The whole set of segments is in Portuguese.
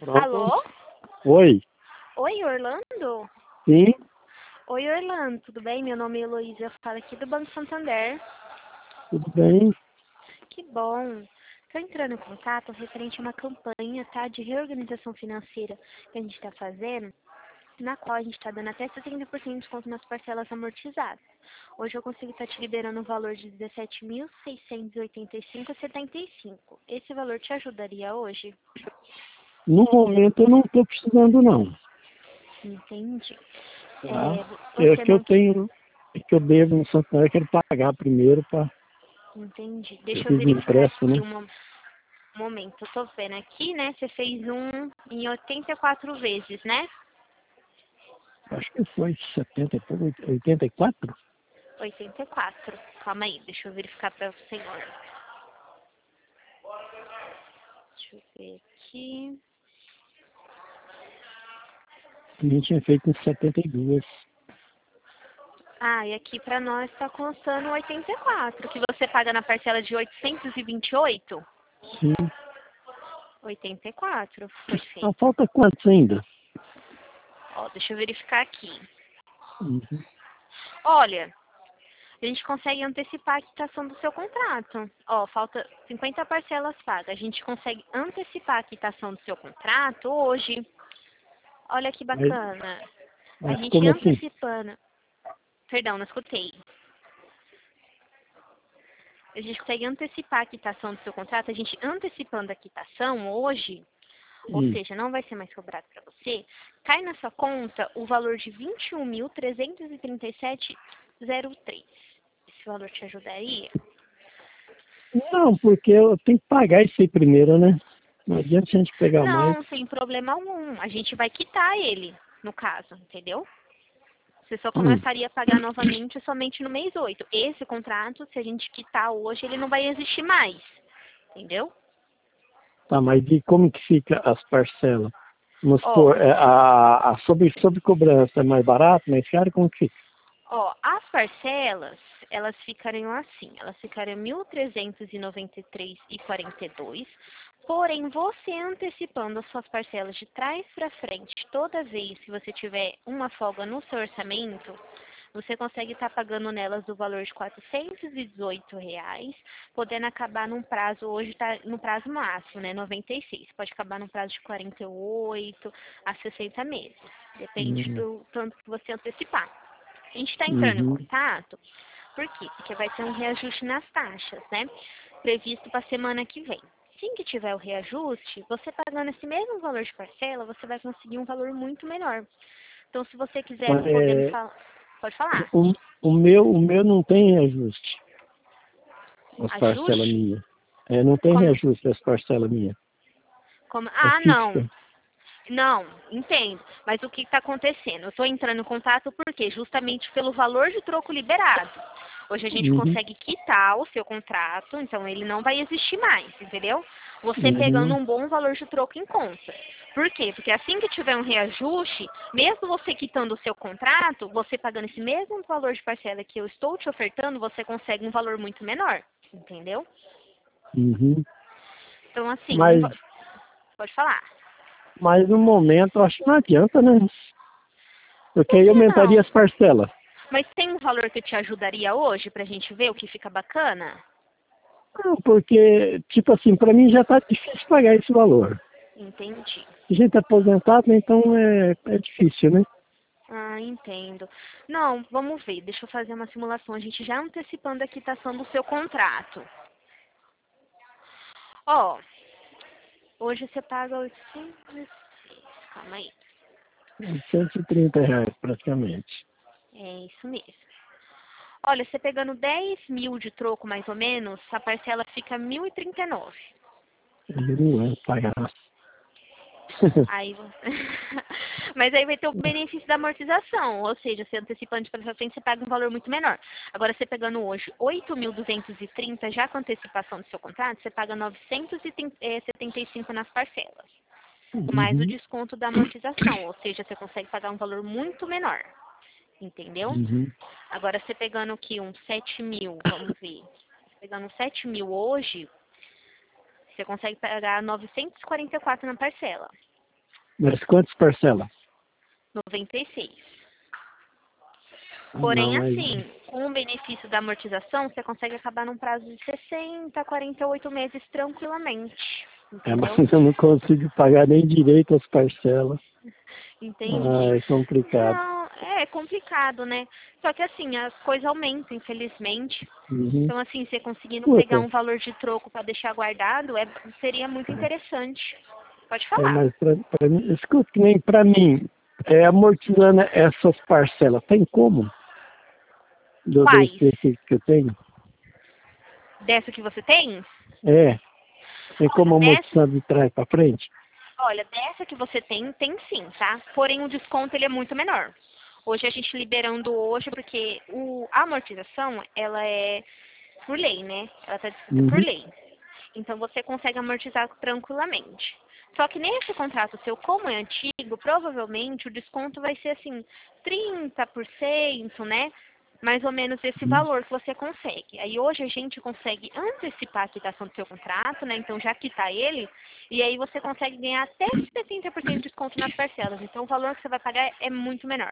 Pronto? Alô? Oi. Oi, Orlando? Sim, Oi, Orlando, tudo bem? Meu nome é Heloísa, eu falo aqui do Banco Santander. tudo bem? Que bom. Estou entrando em contato referente a uma campanha, tá, de reorganização financeira que a gente está fazendo, na qual a gente está dando até 70% de desconto nas parcelas amortizadas. Hoje eu consigo estar te liberando o valor de R$ 17.685,75. Esse valor te ajudaria hoje? No momento eu não estou precisando não. Entendi. Tá? É Você que eu não... tenho, é que eu devo no Santander, quero pagar primeiro para Entendi. eu Deixa eu fiz um verificar empréstimo, aqui né? um momento. Eu tô vendo aqui, né? Você fez um em 84 vezes, né? Acho que foi 70 e pouco, 84? 84. Calma aí, deixa eu verificar para o senhor. Deixa eu ver aqui. A gente tinha feito em 72. Ah, e aqui para nós tá constando 84, que você paga na parcela de 828? Sim. 84 foi Ah, feito. falta quantos ainda? Ó, deixa eu verificar aqui. Uhum. Olha, a gente consegue antecipar a quitação do seu contrato. Ó, falta 50 parcelas pagas. A gente consegue antecipar a quitação do seu contrato hoje. Olha que Mas, bacana. A mas gente como assim? antecipando. Perdão, não escutei. A gente consegue antecipar a quitação do seu contrato. A gente antecipando a quitação hoje, ou Hum. seja, não vai ser mais cobrado para você, cai na sua conta o valor de 21.337,03. Esse valor te ajudaria? Não, porque eu tenho que pagar isso aí primeiro, né? Não adianta a gente pegar mais. Não, sem problema algum. A gente vai quitar ele, no caso, entendeu? Você só Hum. começaria a pagar novamente somente no mês 8. Esse contrato, se a gente quitar hoje, ele não vai existir mais. Entendeu? Tá, mas e como que fica as parcelas? Vamos Ó, supor, a sobre cobrança é mais barato, mais caro, como que fica? as parcelas, elas ficariam assim. Elas ficariam 1.393,42. Porém, você antecipando as suas parcelas de trás para frente, toda vez que você tiver uma folga no seu orçamento, você consegue estar pagando nelas o valor de R$ 418, podendo acabar num prazo, hoje está no prazo máximo, né, 96. Pode acabar num prazo de 48 a 60 meses. Depende Hum. do tanto que você antecipar. A gente está entrando em Uhum. contato, por quê? Porque vai ter um reajuste nas taxas, né? Previsto para a semana que vem. Assim que tiver o reajuste, você pagando esse mesmo valor de parcela, você vai conseguir um valor muito melhor. Então, se você quiser Mas, poder me falar, pode falar. o meu não tem reajuste, as parcelas Ajuste? minhas. É, não tem Como? reajuste as parcelas minhas. Como? É Ah, não. fixa. Não, entendo. Mas o que está acontecendo? Eu estou entrando em contato porque justamente pelo valor de troco liberado. Hoje a gente Uhum. consegue quitar o seu contrato, então ele não vai existir mais, entendeu? Você pegando Uhum. um bom valor de troco em conta. Por quê? Porque assim que tiver um reajuste, mesmo você quitando o seu contrato, você pagando esse mesmo valor de parcela que eu estou te ofertando, você consegue um valor muito menor, entendeu? Uhum. Então, assim, Mas, pode falar. mas no momento, eu acho que não adianta, né? Porque Por aí que aumentaria não? as parcelas. Mas tem um valor que te ajudaria hoje pra gente ver o que fica bacana? Não, porque, tipo assim, para mim já tá difícil pagar esse valor. Entendi. A gente é aposentado, né, então é difícil, né? Ah, entendo. Não, vamos ver. Deixa eu fazer uma simulação. A gente já antecipando a quitação do seu contrato. Ó, hoje você paga 806. Calma aí. R$ 130 praticamente. É isso mesmo. Olha, você pegando 10 mil de troco, mais ou menos, a parcela fica 1.039. Ele não é pagar. Aí, mas aí vai ter o benefício da amortização, ou seja, você antecipando para frente, você paga um valor muito menor. Agora, você pegando hoje 8.230, já com antecipação do seu contrato, você paga 975 nas parcelas, mais o Uhum. desconto da amortização, ou seja, você consegue pagar um valor muito menor, entendeu? Uhum. Agora, você pegando aqui uns 7 mil, vamos ver, pegando 7 mil hoje, você consegue pagar 944 na parcela. Mas quantas parcelas? 96. Ah, Porém, não, mas... assim, com o benefício da amortização, você consegue acabar num prazo de 60 a 48 meses tranquilamente. Mas Entendeu? eu não consigo pagar nem direito as parcelas. Entendi. Ah, é complicado. Não, é complicado, né? Só que assim, as coisas aumentam, infelizmente. Uhum. Então, assim, você conseguindo pegar Puta, um valor de troco para deixar guardado, seria muito interessante. Pode falar. mas pra mim, escuta, que nem pra mim, amortizando essas parcelas, tem como? Quais? Desse que eu tenho? Dessa que você tem? É, tem Olha, como amortizar de trás pra frente? dessa que você tem sim, tá? Porém, o desconto ele é muito menor. Hoje a gente liberando hoje, porque a amortização, ela é por lei, né? Ela está descrita por Uhum. lei. Então você consegue amortizar tranquilamente. Só que nesse contrato seu, como é antigo, provavelmente o desconto vai ser assim, 30%, né? Mais ou menos esse valor que você consegue. Aí hoje a gente consegue antecipar a quitação do seu contrato, né? Então já quitar ele, e aí você consegue ganhar até 70% de desconto nas parcelas. Então o valor que você vai pagar é muito menor.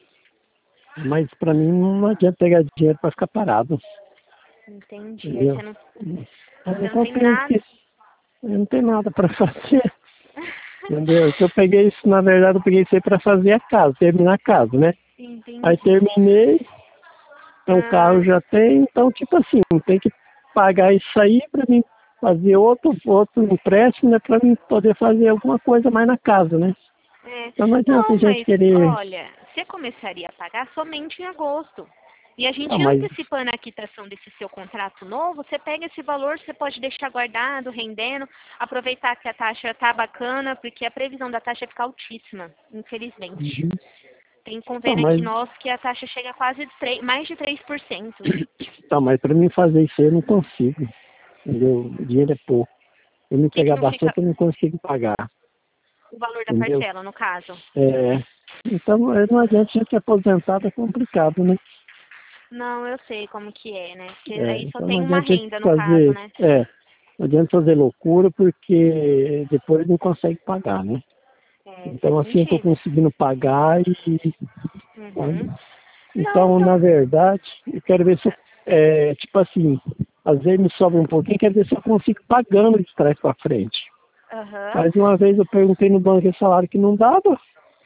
Mas pra mim não adianta pegar dinheiro pra ficar parado, Entendi. Aí entendeu? Eu você não não tem compensa, nada. porque eu não tenho nada pra fazer, entendeu? Que eu peguei isso, na verdade, eu peguei isso aí pra fazer a casa, terminar a casa, né? Aí Entendi. terminei, então o carro Ah, já tem, então tipo assim, tem que pagar isso aí pra mim fazer outro empréstimo, né? Pra mim poder fazer alguma coisa mais na casa, né? é. Então não adianta a Não, gente mas querer. olha, você começaria a pagar somente em agosto. E a Ah, gente mas antecipando a quitação desse seu contrato novo, você pega esse valor, você pode deixar guardado, rendendo, aproveitar que a taxa tá bacana, porque a previsão da taxa é ficar altíssima, infelizmente. uhum. Tem Tá, convênio aqui mas nosso que a taxa chega a quase mais de 3%. tá, mas para mim fazer isso aí eu não consigo. Entendeu? O dinheiro é pouco. Eu me O que que pegar não fica bastante eu não consigo pagar. o valor da Entendeu? parcela, no caso? É, então não adianta a gente ser aposentado, é complicado, né? Não, eu sei como que é, né? Porque aí só Então não tem uma adianta a gente renda no caso, fazer. né? Não adianta fazer loucura porque depois não consegue pagar, né? É, faz Então assim eu tô sentido. conseguindo pagar Uhum. sabe? Não, Então, na então. verdade, eu quero ver se eu, tipo assim, às vezes me sobra um pouquinho, quero ver se eu consigo pagando de trás para frente. Aham. Mas uma vez eu perguntei no banco de salário que não dava.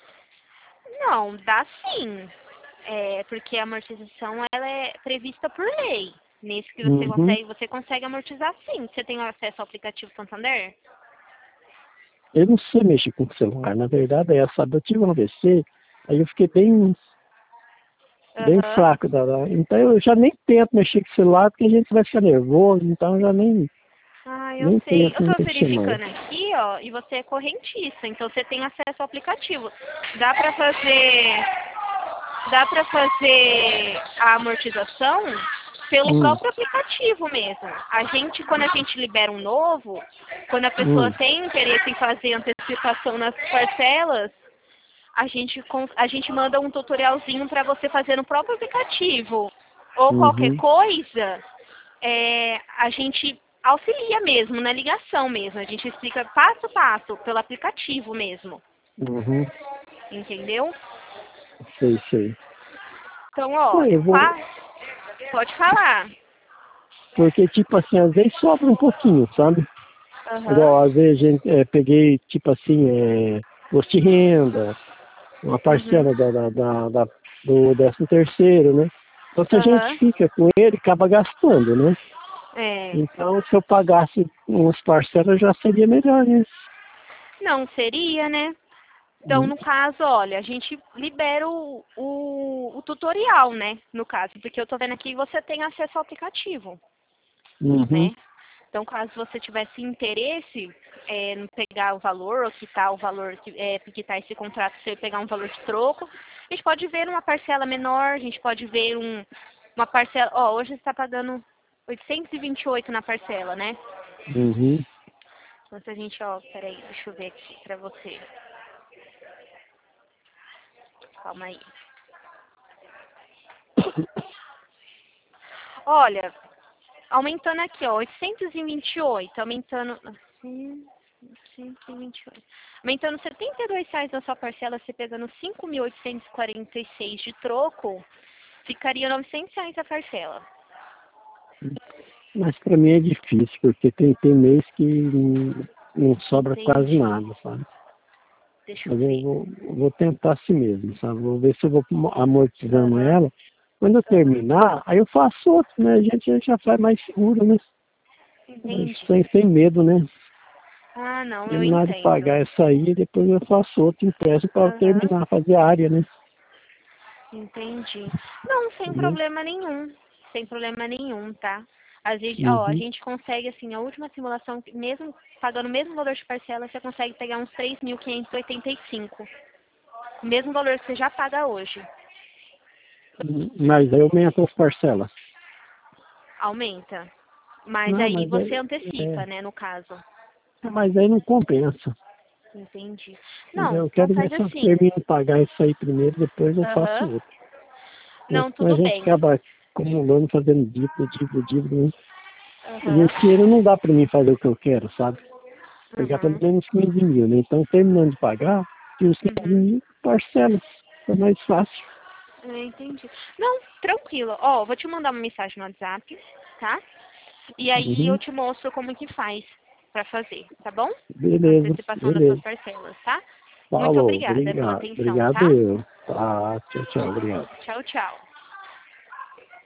Não, dá sim. É, porque a amortização ela é prevista por lei. Nesse que Uhum. você consegue amortizar sim. Você tem acesso ao aplicativo Santander? Eu não sei mexer com o celular, na verdade é essa, sabe? Eu tive um AVC, aí eu fiquei bem Aham. fraco. Então eu já nem tento mexer com o celular porque a gente vai ficar nervoso, então eu já Ah, eu nem sei. penso Eu em tô mexer mais. verificando aqui, ó, e você é correntista, então você tem acesso ao aplicativo. Dá pra fazer, dá para fazer a amortização pelo Hum, próprio aplicativo mesmo. A gente, quando a gente libera um novo, quando a pessoa hum, tem interesse em fazer antecipação nas parcelas, a gente manda um tutorialzinho para você fazer no próprio aplicativo. Ou qualquer uhum, coisa, a gente auxilia mesmo, na ligação mesmo. A gente explica passo a passo, pelo aplicativo mesmo. uhum, Entendeu? sei. Então, Não, olha, eu vou, pode falar. porque, tipo assim, às vezes sobra um pouquinho, sabe? Aham. Igual, às vezes, gente, peguei, tipo assim, gosto de renda, uma Uhum. parcela do 13º, né? Então, se a gente Aham. fica com ele, acaba gastando, né? É. Então, se eu pagasse umas parcelas, já seria melhor, né? Não seria, né? Então, no caso, olha, a gente libera o tutorial, né? No caso, porque eu tô vendo aqui que você tem acesso ao aplicativo, Uhum, né? Então, caso você tivesse interesse em pegar o valor, ou quitar o valor, quitar esse contrato, você pegar um valor de troco, a gente pode ver uma parcela menor, a gente pode ver uma parcela. Ó, hoje você está pagando 828 na parcela, né? uhum. Então, se a gente, ó, peraí, deixa eu ver aqui pra você. Calma aí. Olha, aumentando aqui, ó, 828, aumentando assim. 128. Aumentando R$ 72 na sua parcela, você pegando 5.846 de troco, ficaria R$ 900 a parcela. Mas para mim é difícil, porque tem mês que não sobra quase nada, sabe? Deixa eu Mas ver. eu vou tentar assim mesmo, sabe? Vou ver se eu vou amortizando ela. Quando eu terminar, aí eu faço outro, né? A gente já faz mais seguro, né? Entendi. Sem medo, né? Ah, não, eu Terminar de entendo. pagar essa aí, depois eu faço outro empréstimo para terminar, fazer a área, né? Entendi. Não, sem Entendeu? problema nenhum. Sem problema nenhum, tá? Às vezes, a Uhum. gente consegue, assim, a última simulação, mesmo pagando o mesmo valor de parcela, você consegue pegar uns 3.585. O mesmo valor que você já paga hoje. Mas aí aumenta as parcelas. Aumenta. Mas Não, aí mas você aí, antecipa, né, no caso. mas aí não compensa. Entendi. Não, Entendeu? Eu então quero ver faz se eu assim. termino de pagar isso aí primeiro, depois eu faço Aham. outro. Porque Não, senão a tudo gente bem. acaba acumulando, fazendo dívida, né? E Aham. esse dinheiro não dá para mim fazer o que eu quero, sabe? Pegar pelo Uhum. menos 15 mil, né? Então, terminando de pagar, tiro os 15 Uhum. mil, parcelas. É mais fácil. Entendi. Não, tranquilo. Ó, vou te mandar uma mensagem no WhatsApp, tá? E aí eu Uhum. te mostro como que faz pra fazer, tá bom? Beleza, Antecipação das suas beleza. parcelas, tá? Muito Falou, obrigada pela obrigado. atenção, Obrigado tá? eu. Tá, tchau, tchau, obrigado. Tchau, tchau.